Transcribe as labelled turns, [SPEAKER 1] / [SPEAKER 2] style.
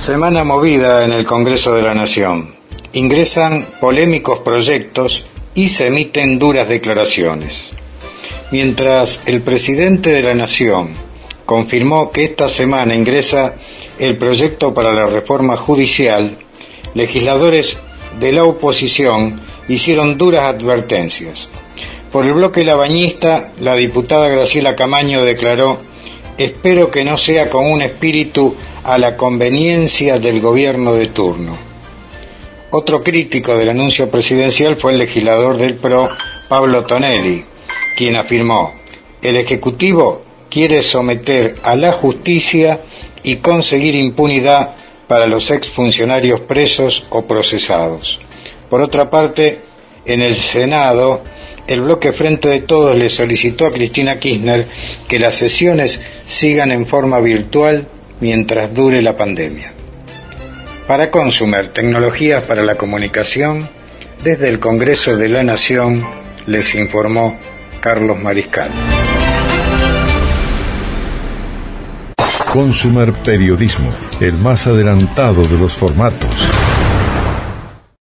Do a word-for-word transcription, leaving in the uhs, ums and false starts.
[SPEAKER 1] Semana movida en el Congreso de la Nación. Ingresan polémicos proyectos y se emiten duras declaraciones. Mientras el presidente de la Nación confirmó que esta semana ingresa el proyecto para la reforma judicial, legisladores de la oposición hicieron duras advertencias. Por el bloque labañista, la diputada Graciela Camaño declaró: espero que no sea con un espíritu a la conveniencia del gobierno de turno. Otro crítico del anuncio presidencial fue el legislador del P R O, Pablo Tonelli, quien afirmó: el Ejecutivo quiere someter a la justicia y conseguir impunidad para los exfuncionarios presos o procesados. Por otra parte, en el Senado, el bloque Frente de Todos le solicitó a Cristina Kirchner que las sesiones sigan en forma virtual mientras dure la pandemia. Para Consumer, tecnologías para la comunicación, desde el Congreso de la Nación les informó Carlos Mariscal.
[SPEAKER 2] Consumer Periodismo, el más adelantado de los formatos.